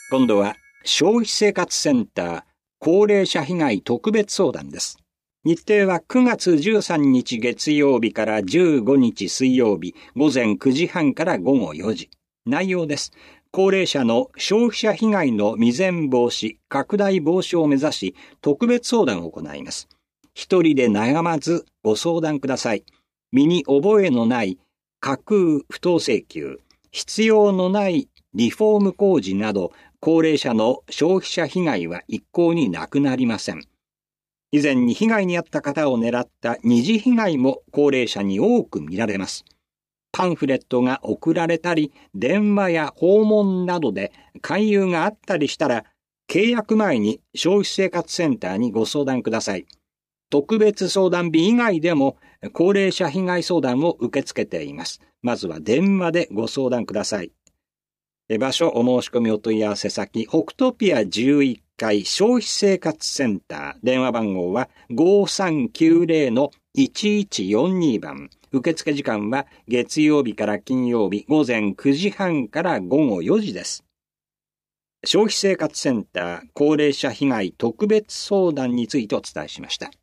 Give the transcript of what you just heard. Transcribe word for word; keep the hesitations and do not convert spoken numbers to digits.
今度は消費生活センター高齢者被害特別相談です。日程はくがつじゅうさんにち月曜日からじゅうごにち水曜日午前くじはんから午後よじ。内容です。高齢者の消費者被害の未然防止、拡大防止を目指し特別相談を行います。一人で悩まずご相談ください。身に覚えのない架空不当請求、必要のないリフォーム工事など高齢者の消費者被害は一向になくなりません。以前に被害に遭った方を狙った二次被害も高齢者に多く見られます。パンフレットが送られたり、電話や訪問などで勧誘があったりしたら、契約前に消費生活センターにご相談ください。特別相談日以外でも高齢者被害相談を受け付けています。まずは電話でご相談ください。場所、お申し込みお問い合わせ先、北トピアじゅういっかい消費生活センター、電話番号は ごさんきゅうぜろのいちいちよんに 番。受付時間は月曜日から金曜日午前くじはんから午後よじです。消費生活センター高齢者被害特別相談についてお伝えしました。